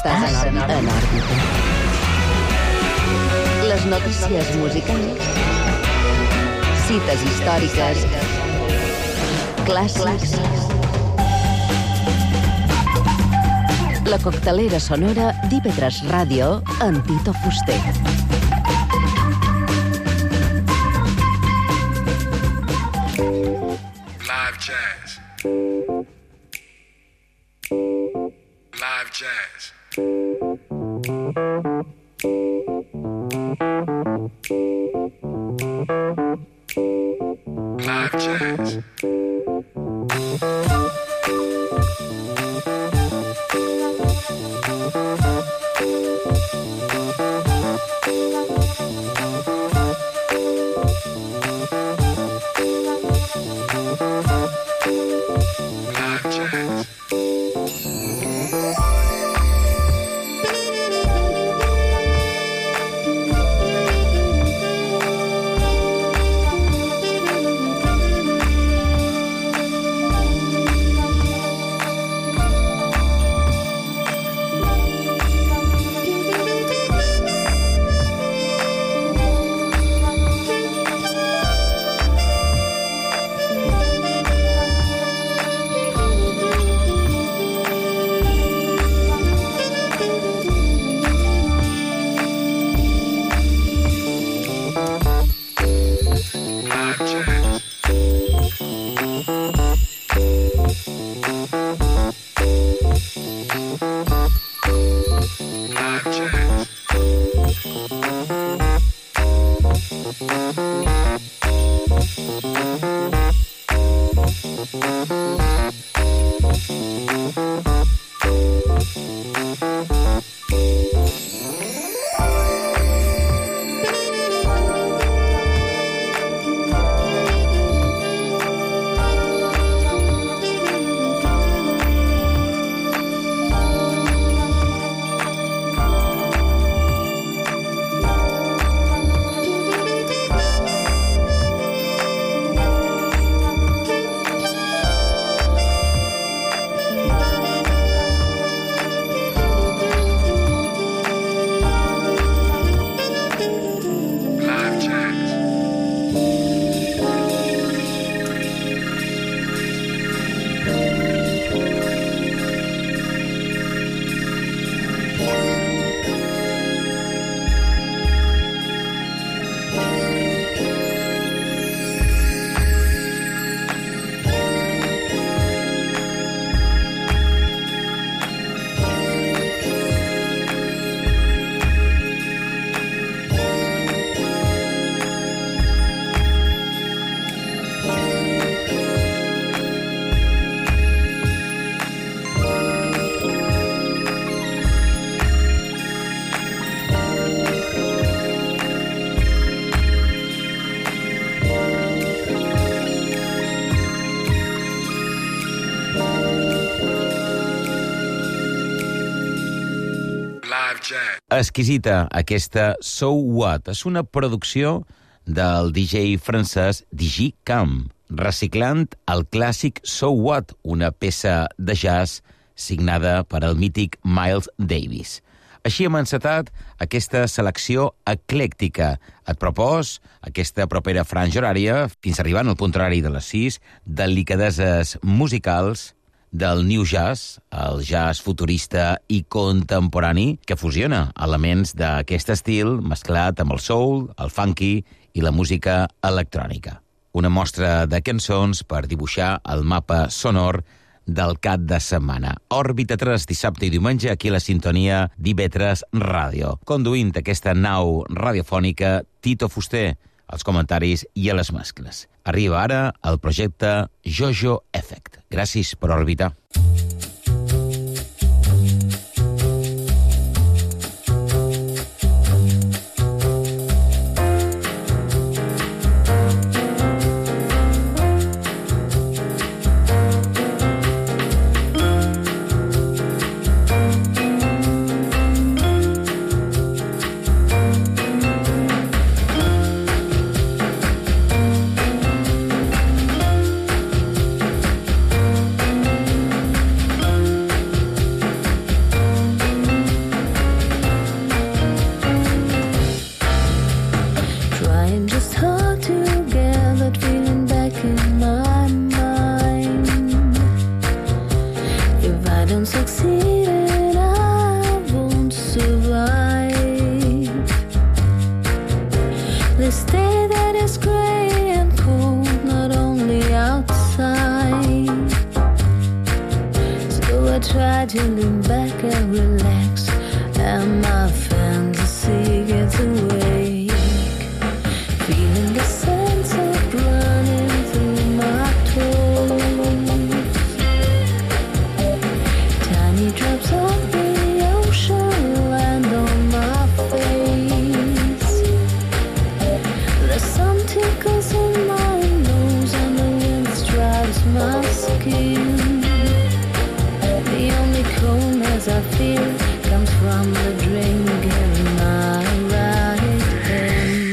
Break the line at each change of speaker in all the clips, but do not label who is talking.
Estàs en òrbita. Les notícies musicals, cites històriques, clàssics. La coctelera sonora d'IV3 Ràdio amb Tito Fuster.
Live jazz. Live jazz. Live jazz.
Exquisita, aquesta So What. És una producció del DJ francès DJ Cam, reciclant el clàssic So What, una peça de jazz signada per el mític Miles Davis. Així hem encetat aquesta selecció eclèctica. Et propos aquesta propera franja horària, fins arribant al punt horari de les 6, delicadeses musicals del New Jazz, el jazz futurista i contemporani, que fusiona elements d'aquest estil mesclat amb el soul, el funky i la música electrònica. Una mostra de cançons per dibuixar el mapa sonor del cap de setmana. Òrbita 3, dissabte i diumenge, aquí a la sintonia d'IV3 Ràdio. Conduint aquesta nau radiofònica, Tito Fuster, als comentaris i a les mescles. Arriba ara el projecte Jojo Effect. Gràcies per orbitar.
just how to get that feeling back in my mind. If I don't succeed, I won't survive. This day that is gray and cold, not only outside. So I try to lean back and relax, and my fantasy gets awake. Feeling the sense of running through my toes. Tiny drops of the ocean land on my face. The sun tickles in my nose and the wind strikes my skin. The only coldness I feel comes from the drink in my right hand.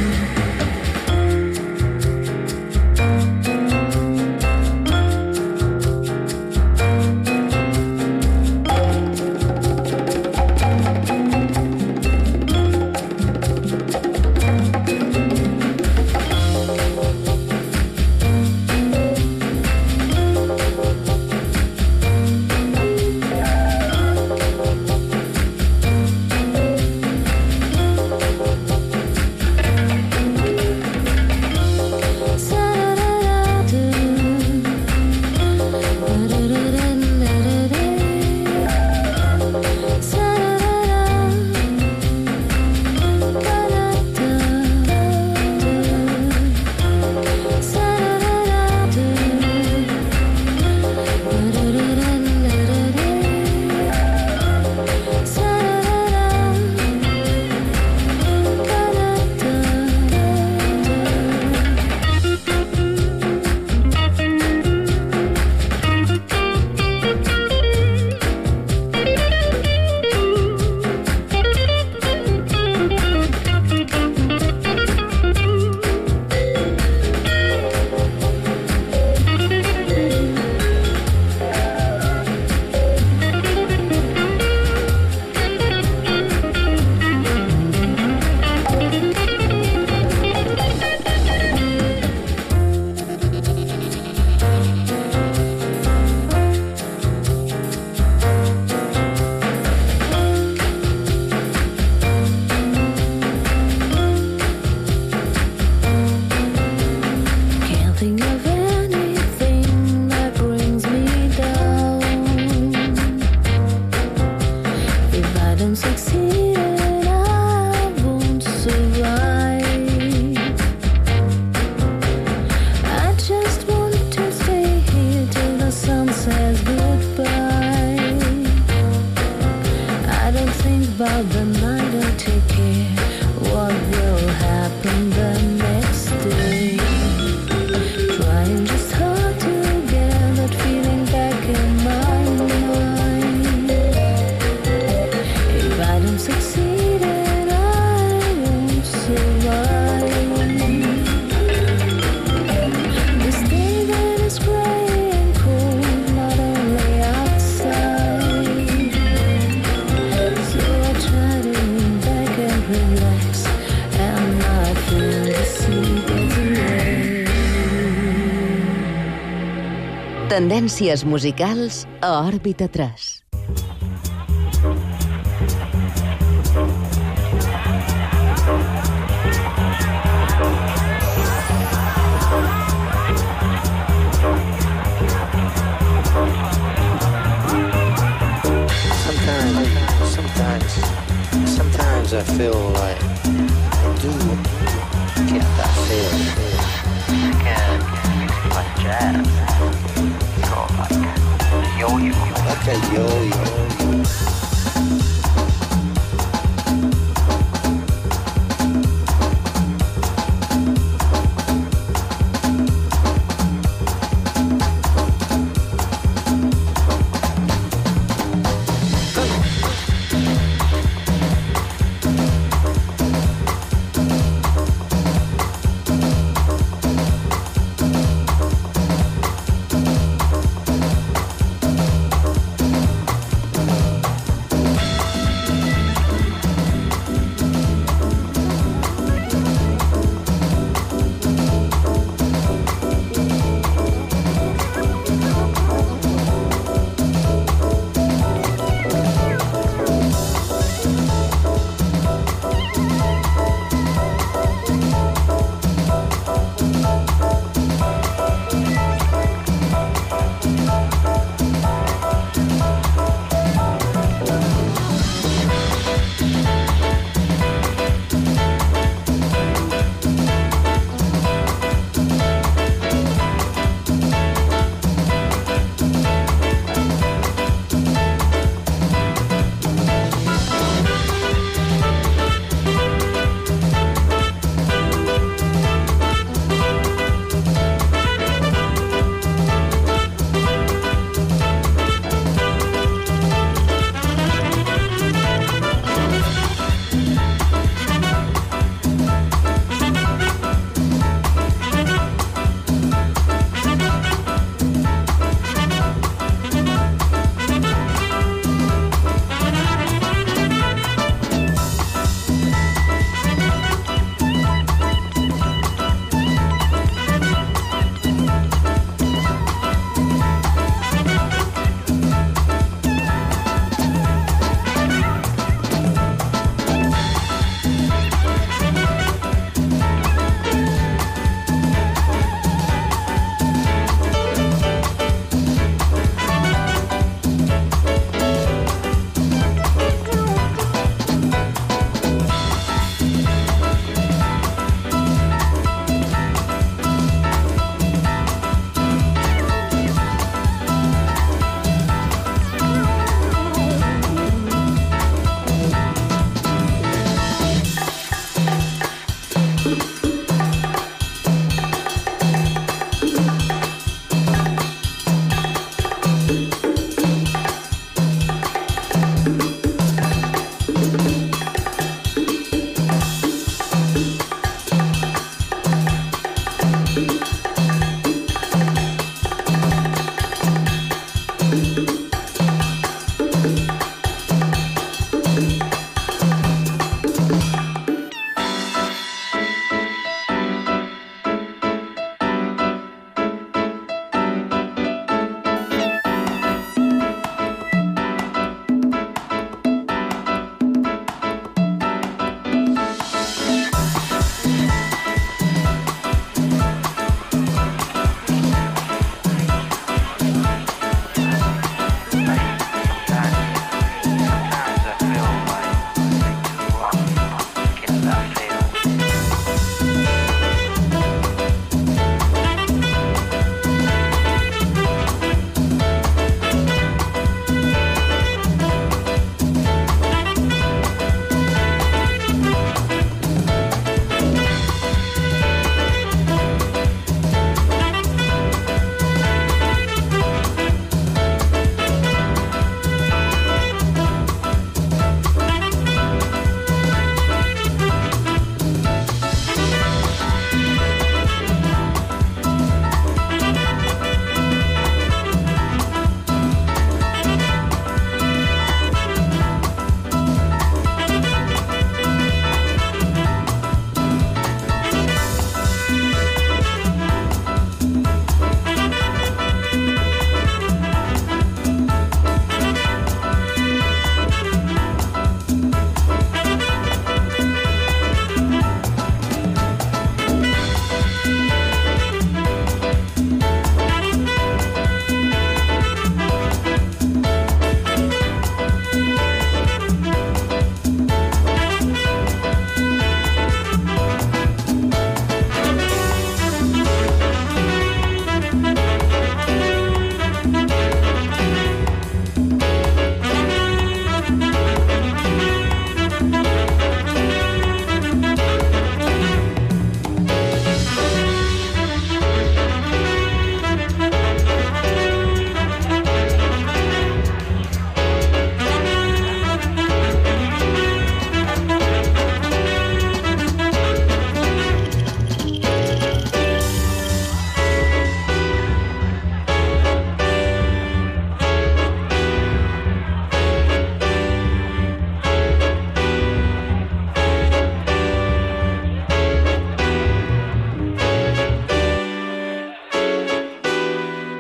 Tendències musicals a Òrbita 3.
Sometimes I feel like I do get that feeling.
Again, music like jazz. So like a yo-yo.
Like a yo-yo.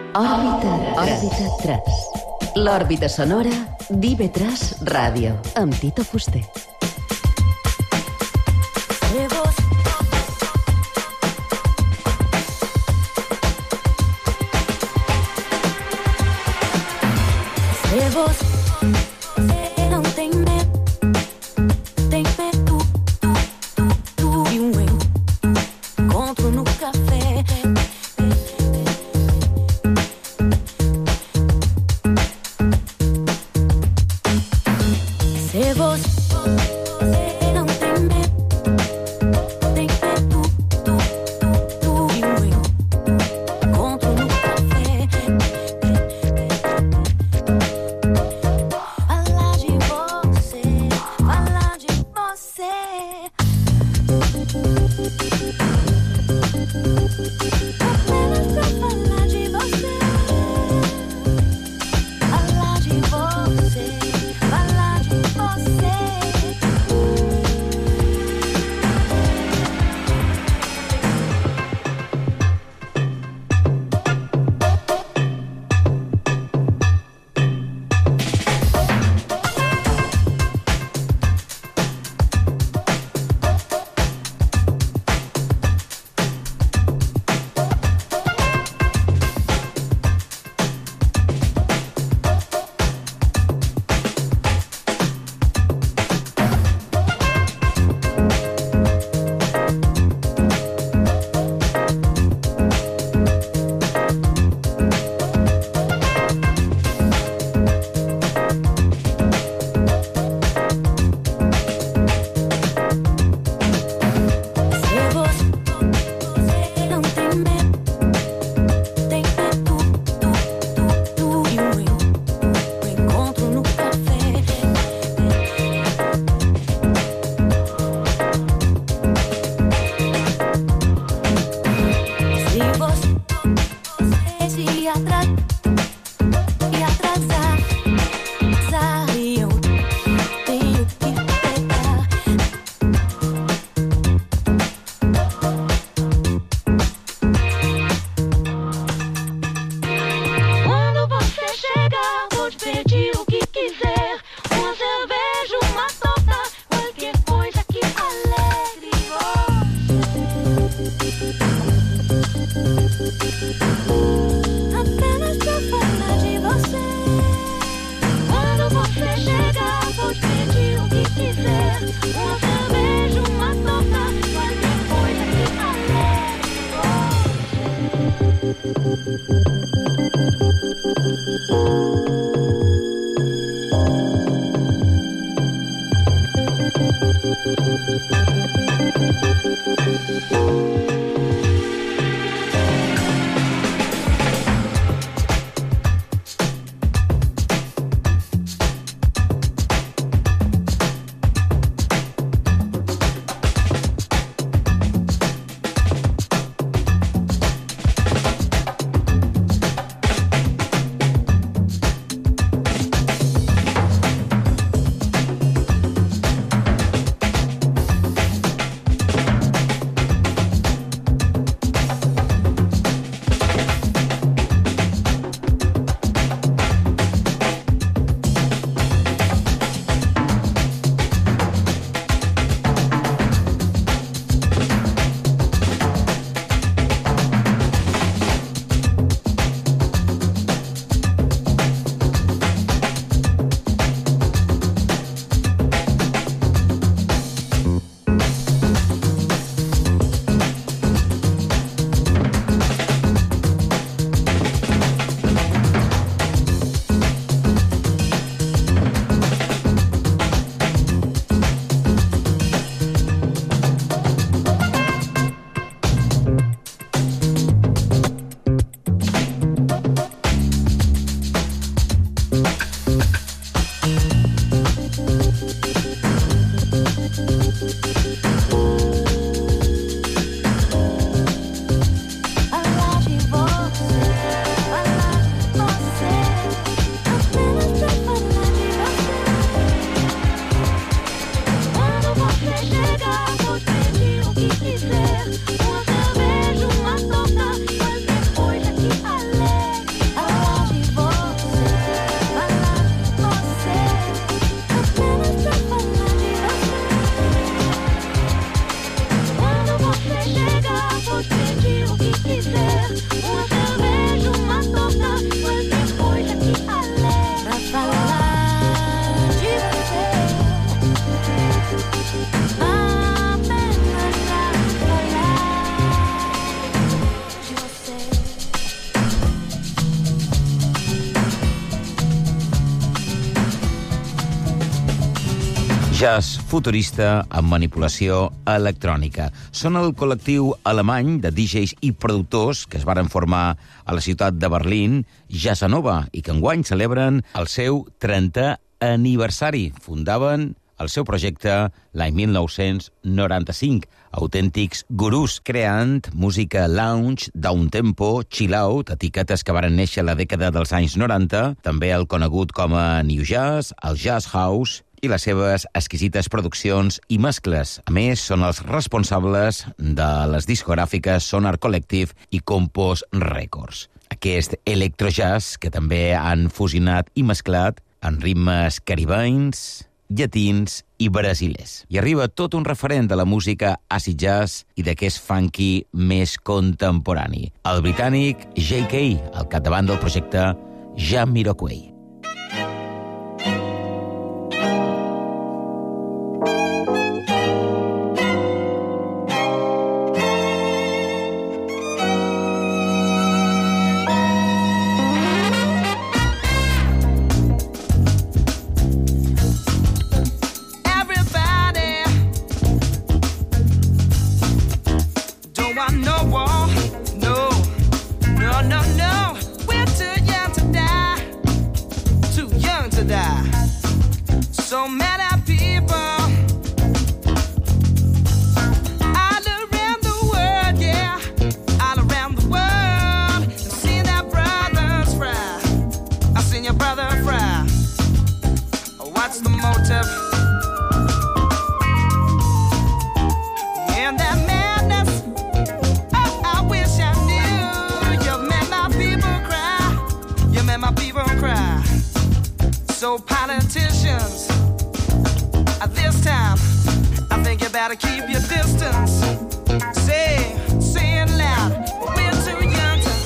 Òrbita 3. L'òrbita sonora d'IV3 Ràdio, amb Tito Fuster.
Você não tem medo, tem medo de encontro no café. Se você não tem medo, tem medo de encontro no café. Falar de você, falar de você. Apenas pra falar de você. Falar de você, falar de você. Você não tem medo, tem medo de encontro no café. Se você se atrasar, eu tenho que pegar. Quando você chegar, vou te pedir o que quiser. Uma cerveja, uma torta, qualquer coisa que alegre você. Apenas pra falar de você. Quando você chegar, vou te pedir o que quiser. Uma cerveja, uma torta, qualquer coisa que alegre
jazz futurista amb manipulació electrònica. Són el col·lectiu alemany de DJs i productors que es varen formar a la ciutat de Berlín, Jazzanova, i que enguany celebren el seu 30è aniversari. Fundaven el seu projecte l'any 1995, autèntics gurús, creant música lounge, downtempo, chill-out, etiquetes que varen néixer a la dècada dels anys 90, també el conegut com a New Jazz, el Jazz House i les seves exquisites produccions i mescles. A més, són els responsables de les discogràfiques Sonar Collective i Compos Records. Aquest electrojazz que també han fusionat i mesclat en ritmes caribenys, llatins i brasilers. I arriba tot un referent de la música acid jazz i d'aquest funky més contemporani. El britànic J.K., al capdavant del projecte Jamiroquai.
So politicians, at this time, I think you better keep your distance. Say it loud, we're too young to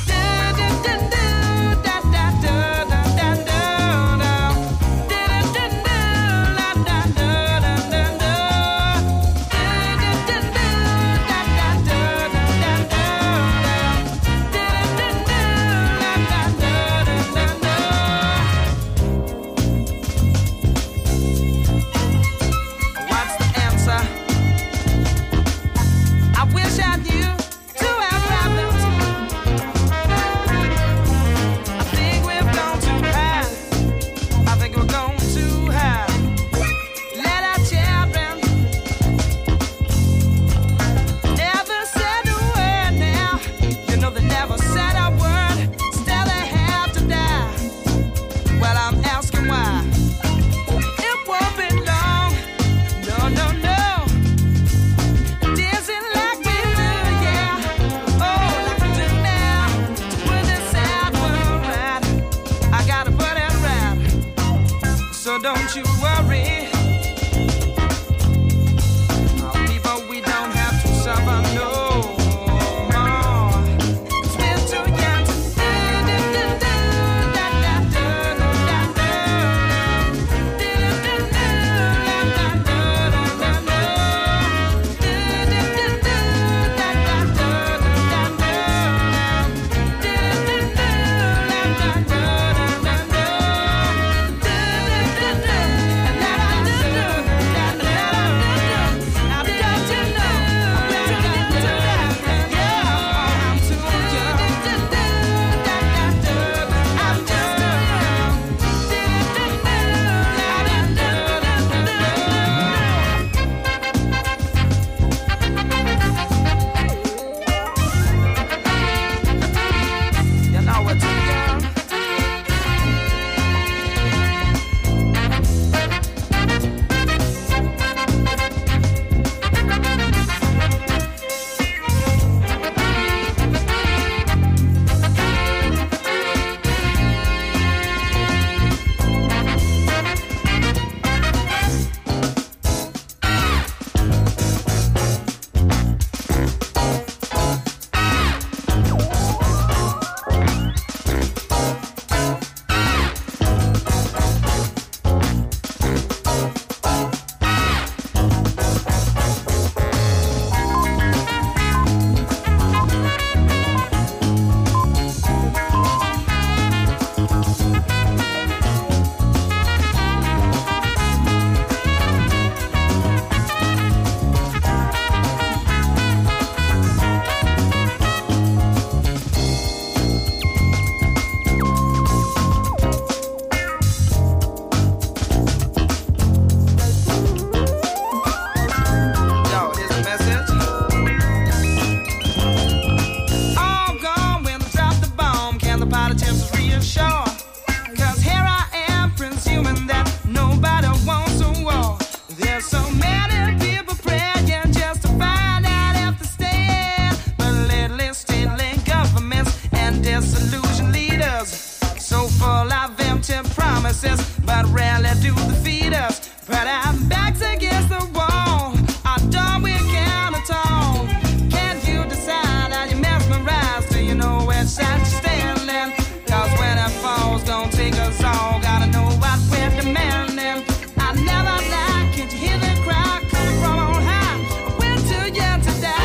attempts to reassure. 'Cause here I am, presuming that nobody wants a war. There's so many people praying just to find out if they stay. But lately, state-linked governments and disillusioned leaders, so full of empty promises, but rarely do they feed us. But our backs against the wall, our door we can't at all. Can't you decide how you mesmerize? Do you know which side you're standing? 'Cause when it falls, gonna take us all. Gotta know what we're demanding. I never lie, can't you hear the crowd coming from on high? We're too young to die.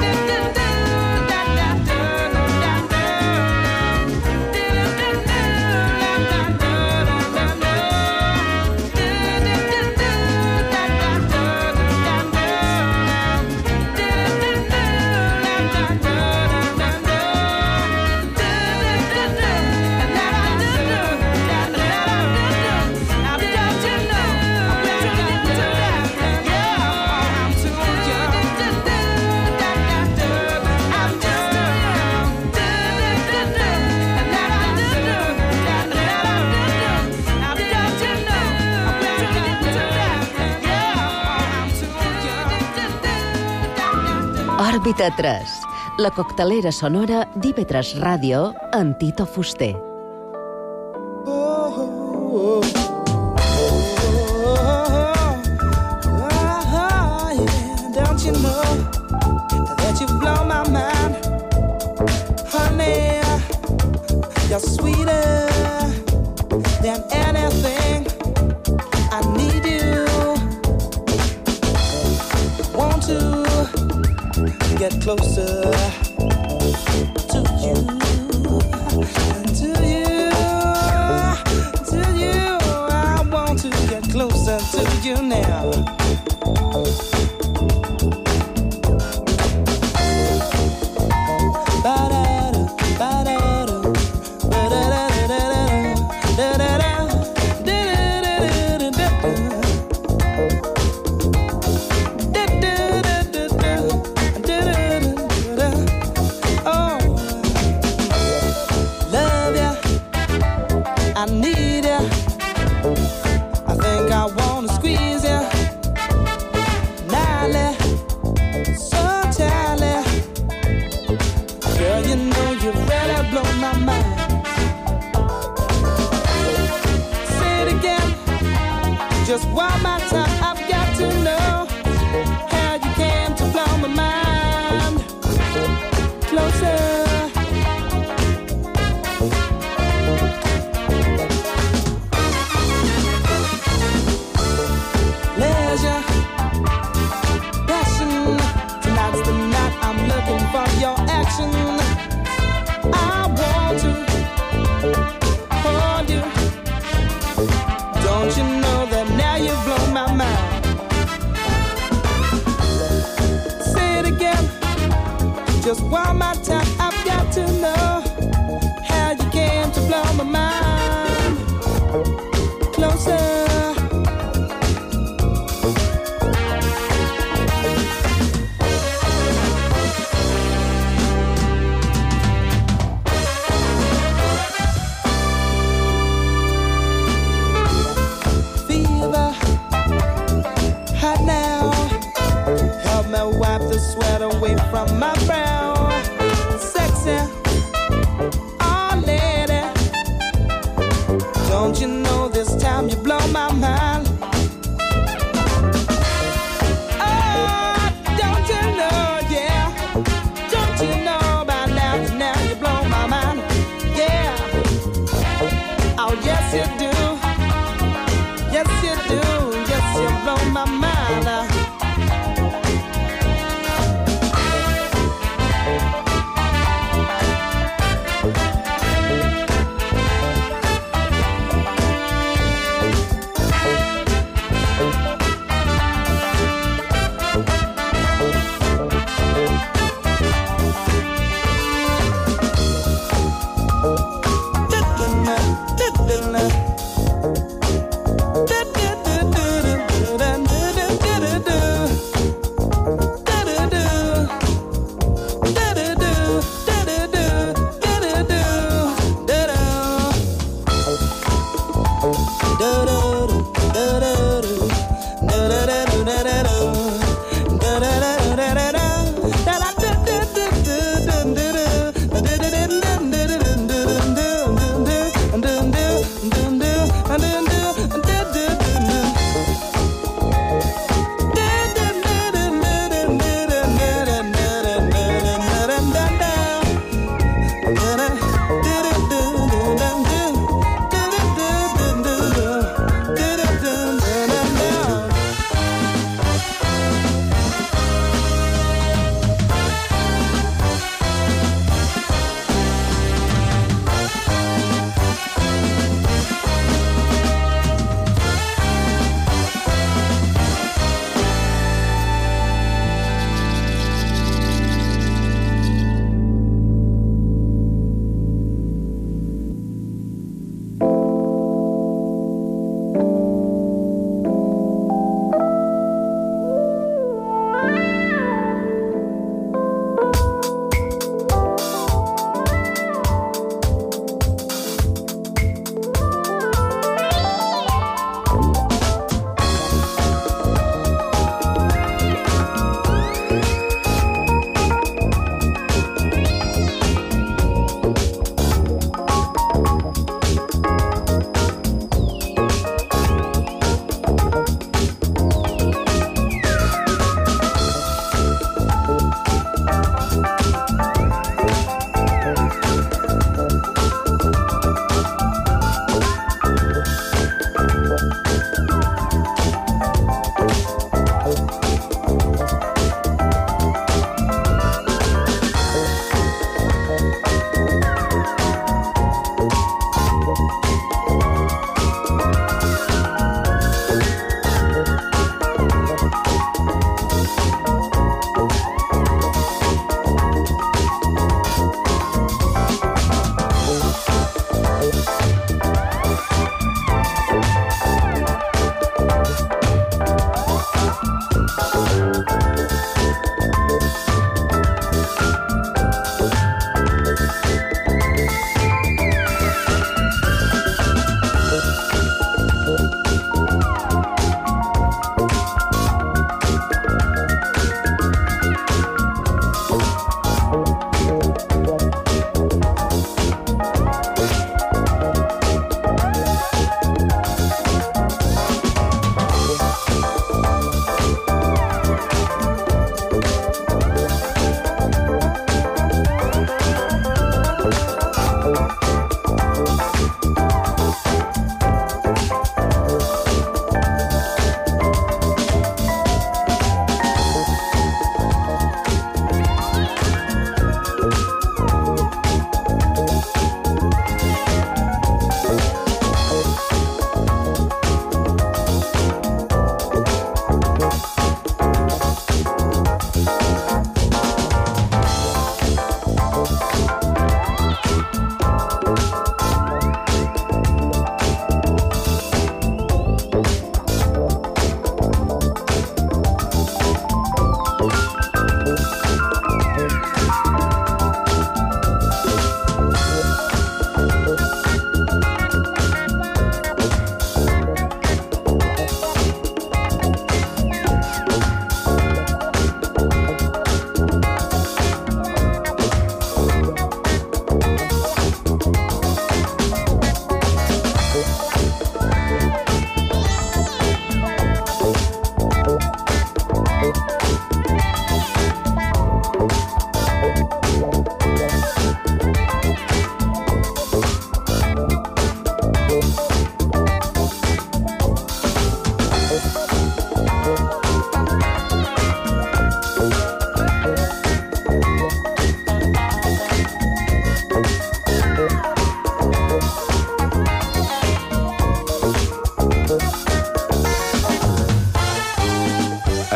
Òrbita 3, la coctelera sonora d'IV3 Ràdio amb Tito Fuster.
Don't you know that you blow my mind, honey? You're sweeter than anything. I need you. Want to get closer to you, to you, to you. I want to get closer to you now. I need ya. I think I wanna squeeze ya. Nally, so tally. Girl, you know you really blow my mind. Say it again, just one more time. I've got to know how you came to blow my mind. Closer. For your action, I want to hold you. Don't you know that now you blow my mind? Say it again, just one more time. I've got to know how you came to blow my mind. Closer. Wipe the sweat away from my brow. Sexy, oh lady, don't you know this time you blow my mind? Oh, don't you know, yeah, don't you know by now you blow my mind, yeah. Oh yes you do, yes you do, yes you blow my mind.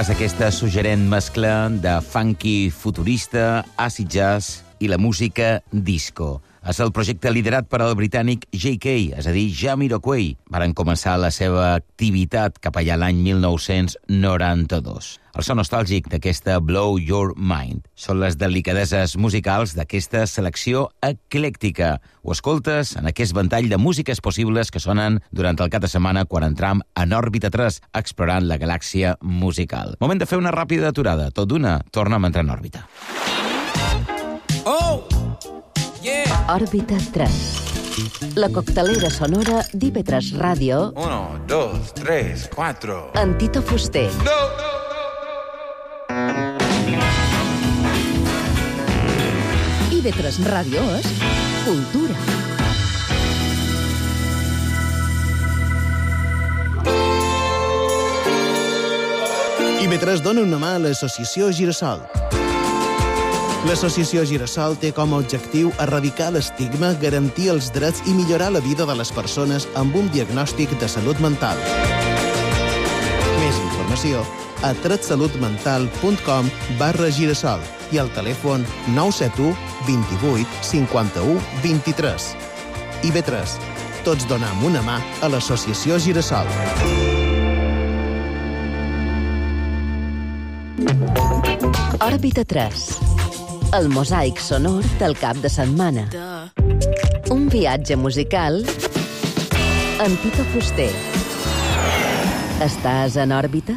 És aquesta suggerent mescla de funky futurista, acid jazz i la música disco. És el projecte liderat per al britànic JK, és a dir, Jamiroquai. Varen començar la seva activitat cap allà l'any 1992. El so nostàlgic d'aquesta Blow Your Mind són les delicadeses musicals d'aquesta selecció eclèctica. Ho escoltes en aquest ventall de músiques possibles que sonen durant el cap de setmana quan entram en òrbita 3, explorant la galàxia musical. Moment de fer una ràpida aturada. Tot d'una, torna'm a entrar en òrbita.
Oh! Yeah!
Òrbita 3. La coctelera sonora d'IV3 Ràdio
1, 2, 3, 4.
amb Tito Fuster. IV3 Ràdio és cultura.
IV3 dona una mà a l'associació Girassol. L'associació Girassol té com a objectiu erradicar l'estigma, garantir els drets i millorar la vida de les persones amb un diagnòstic de salut mental. Més informació a tretsalutmental.com/girassol i al telèfon 971 28 51 23. IV3. Tots donem una mà a l'associació Girassol.
Òrbita 3. El mosaic sonor del cap de setmana. Un viatge musical amb Tito Fuster. Estàs en òrbita?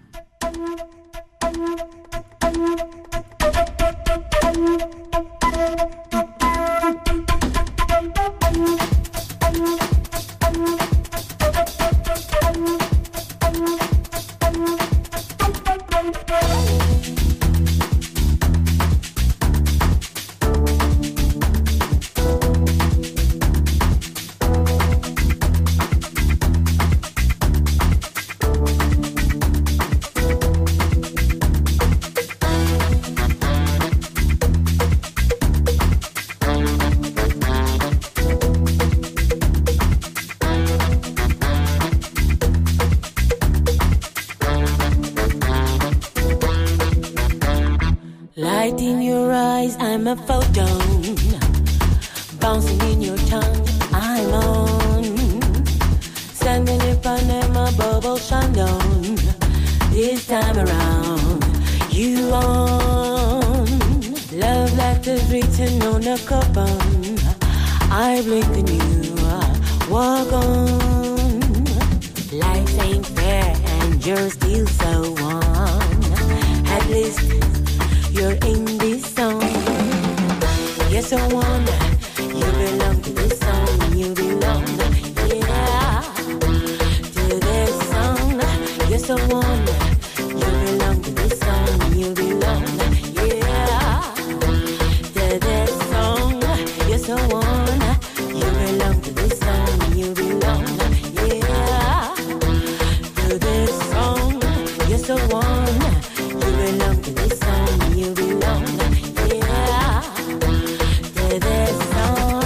Light in your eyes, I'm a photon. Bouncing in your tongue, I'm on. Standing in Panama, bubble shine on. This time around, you on. Love letters written on a coupon. I blink and you walk on. Life ain't fair and you're still so warm. At least you're in this song. You're so one. You belong to this song. You belong, yeah, to this song. You're so one. You belong to this song. You belong, yeah, to this song. You're so one. You belong to this song. You belong, yeah, to this song. You're so one. You belong to this song. You belong, yeah, to this song.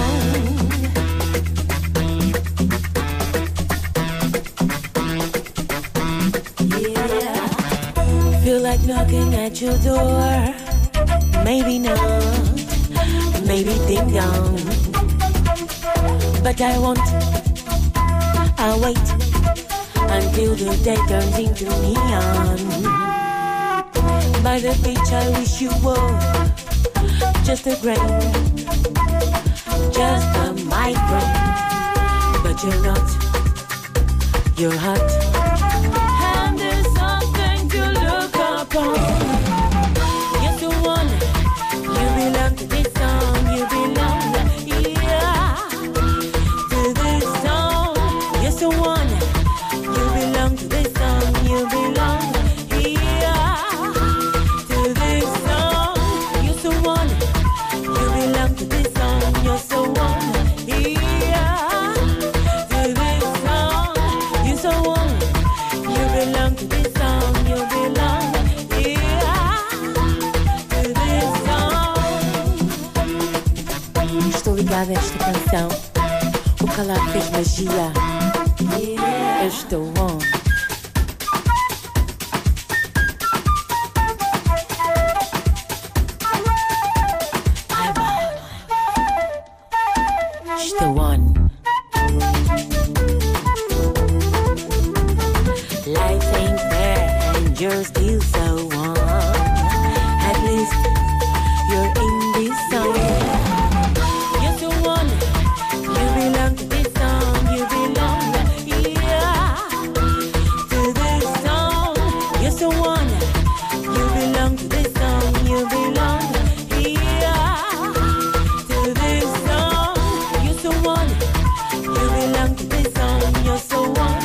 Yeah, feel like knocking at your door. Maybe not, maybe ding dong, but I won't. I'll wait until the day turns into neon. By the beach I wish you were just a grain, just a micro. But you're not, you're hot. And there's something to look upon. You're the one, you belong to this song. You belong, yeah, to this song. You're the one, you belong to this song. You belong, yeah, to this song. You're so one. You belong to this song. You're so one. Yeah, to this song. You're so one. You belong to this song. You belong. Yeah, to this song. Estou ligada a esta canção. O calar fez magia. Eu estou on. the one. Life ain't fair and you're still so warm. At least you're in this song. You're the one. You belong to this song. You belong, yeah, to this song. You're the one. You belong to this song. You belong, yeah, to this song. You're the one. You belong to this song. You're so one.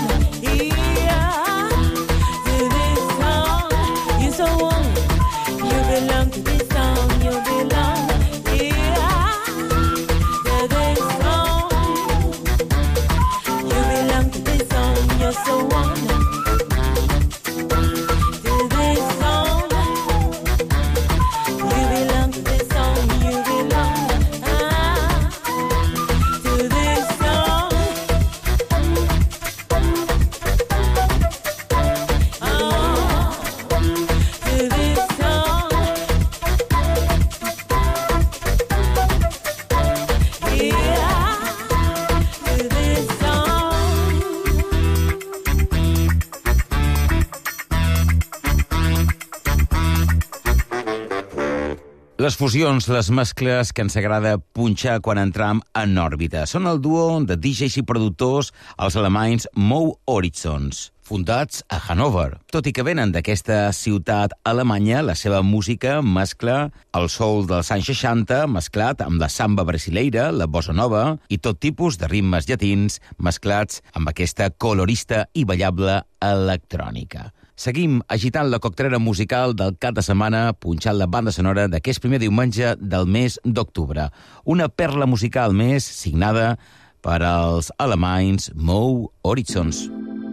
Les fusions, les mescles que ens agrada punxar quan entram en òrbita. Són el duo de DJs i productors, els alemanys Mo Horizons, fundats a Hannover. Tot i que venen d'aquesta ciutat alemanya, la seva música mescla el soul dels anys 60 mesclat amb la samba brasileira, la bossa nova i tot tipus de ritmes llatins mesclats amb aquesta colorista i ballable electrònica. Seguim agitant la coctelera musical del cap de setmana, punxant la banda sonora d'aquest primer diumenge del mes d'octubre. Una perla musical més signada per als alemanys Mo Horizons.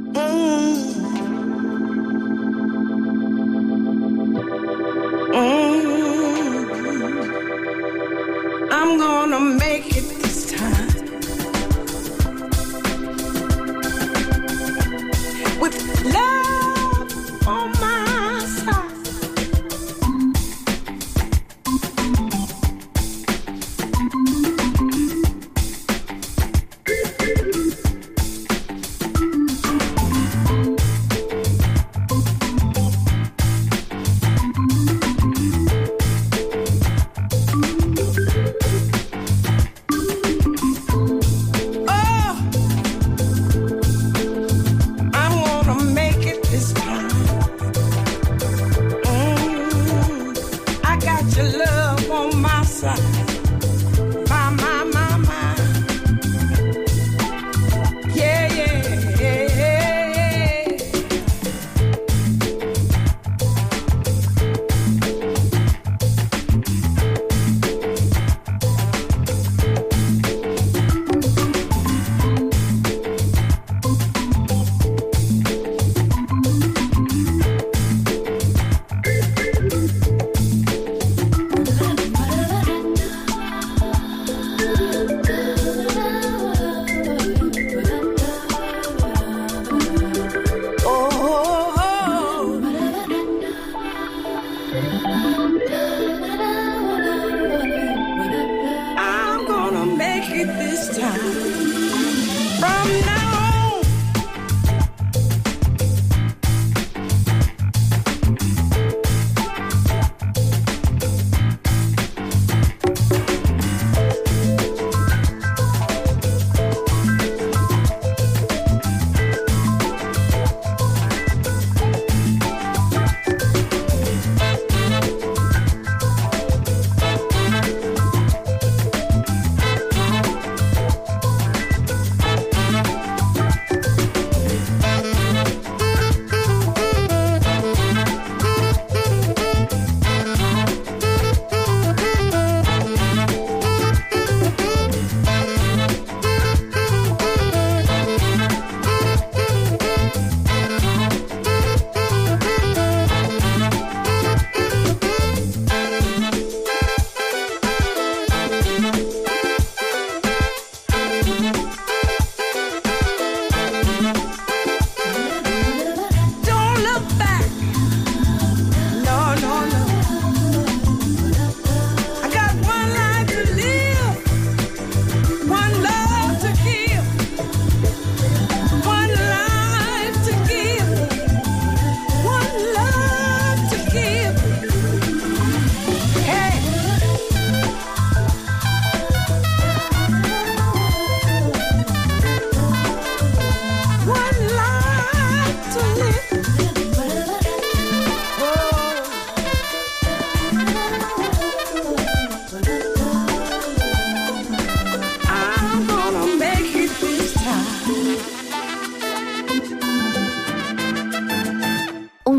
I'm gonna make it this time with love on my side.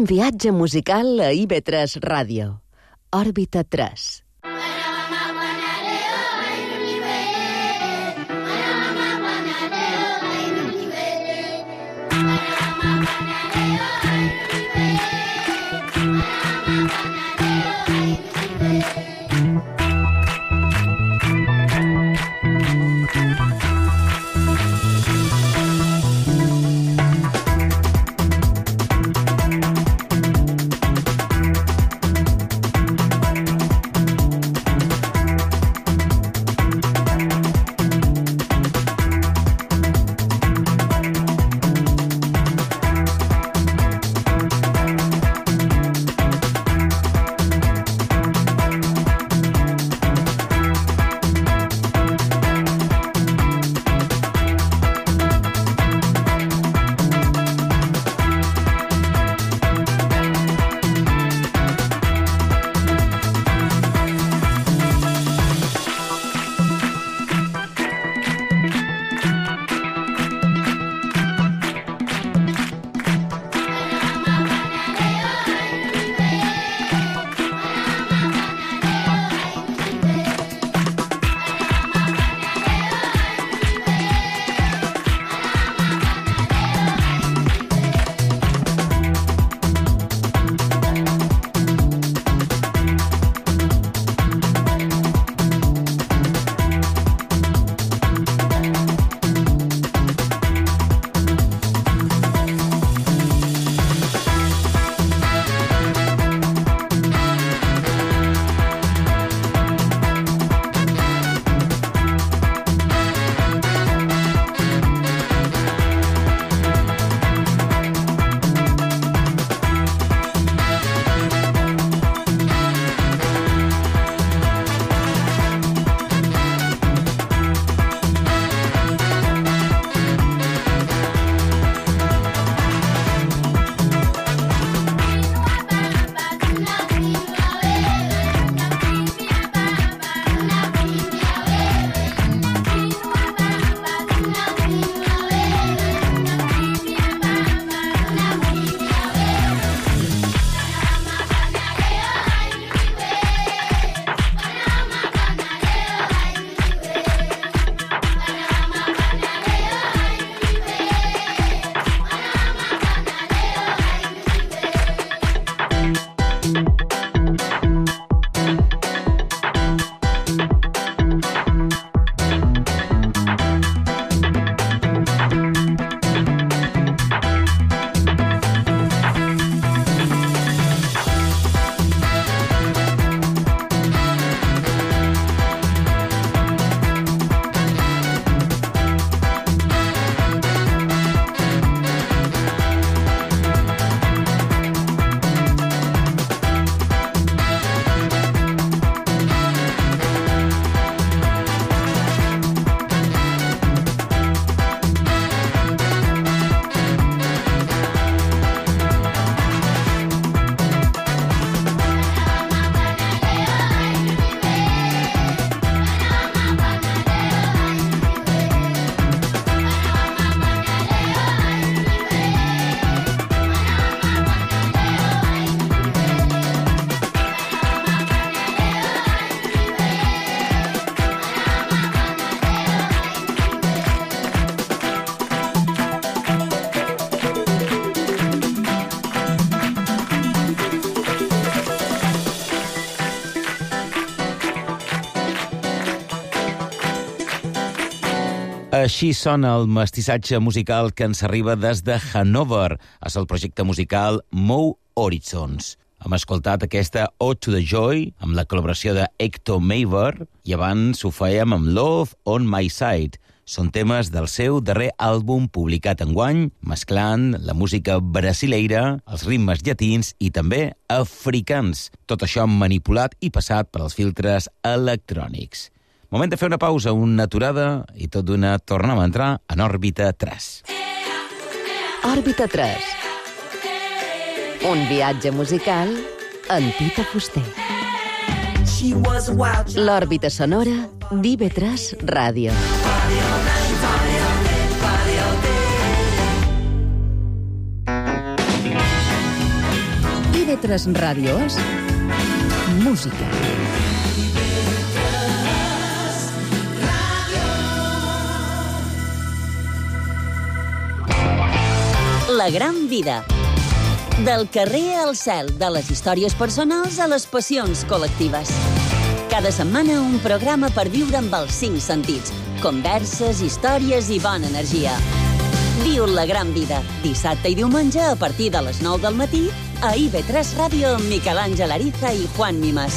viatge musical a IB3 Ràdio. Òrbita 3.
Així sona el mestissatge musical que ens arriba des de Hannover. És el projecte musical Mo Horizons. Hem escoltat aquesta Ode to the Joy amb la col·laboració de Hector Maver i abans ho fèiem amb Love on My Side. Són temes del seu darrer àlbum publicat enguany, mesclant la música brasileira, els ritmes llatins i també africans. Tot això manipulat i passat per als filtres electrònics. Moment de fer una pausa, una aturada i tot d'una tornem a entrar en Òrbita 3.
Òrbita 3. Un viatge musical amb Tito Fuster. L'òrbita sonora d'IB3 Ràdio. IB3 Ràdio és música. La gran vida. Del carrer al cel, de les històries personals a les passions col·lectives. Cada setmana un programa per viure amb els 5 sentits. Converses, històries i bona energia. Viu la gran vida, dissabte i diumenge a partir de les 9 del matí a IB3 Ràdio amb Miquel Àngel Ariza i Juan Mimas.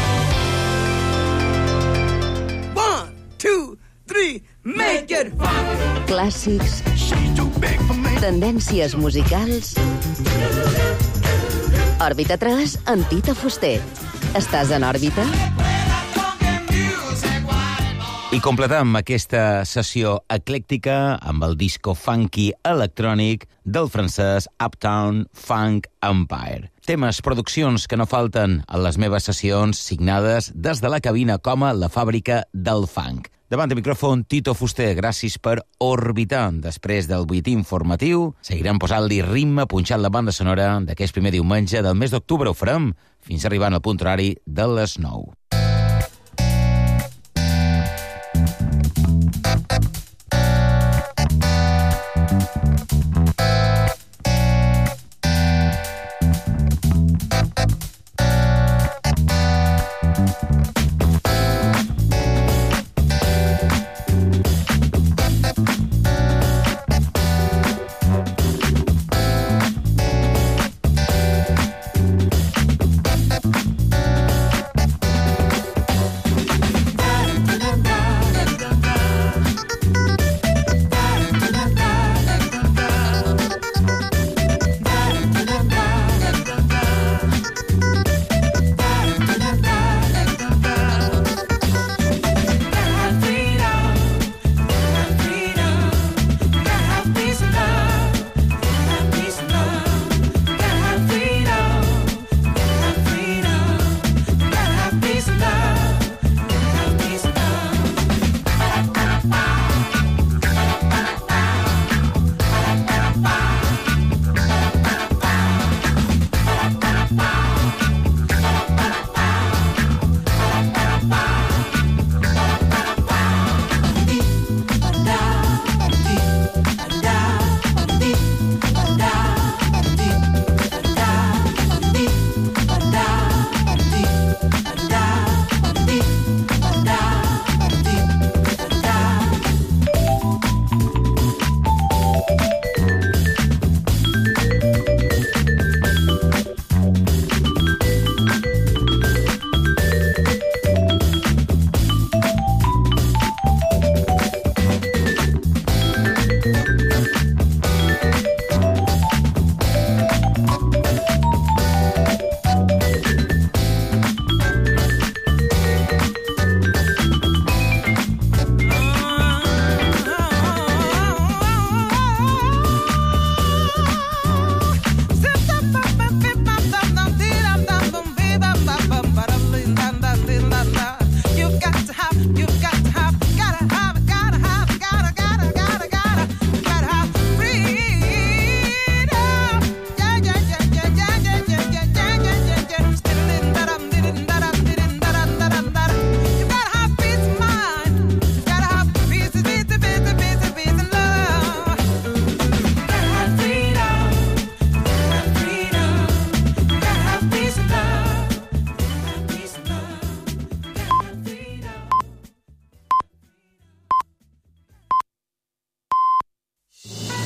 1, 2, 3, make it fun!
Clàssics, tendències musicals... Òrbita 3 amb Tito Fuster. Estàs en òrbita?
I completam aquesta sessió eclèctica amb el disco funky electrònic del francès Uptown Funk Empire. Temes, produccions que no falten a les meves sessions signades des de la cabina com a La Fàbrica del Funk. Davant de micròfon, Tito Fuster, gràcies per orbitar. Després del butlletí informatiu, seguirem posant-li ritme, punxant la banda sonora d'aquest primer diumenge del mes d'octubre. Ho farem fins arribant al punt horari de les 9.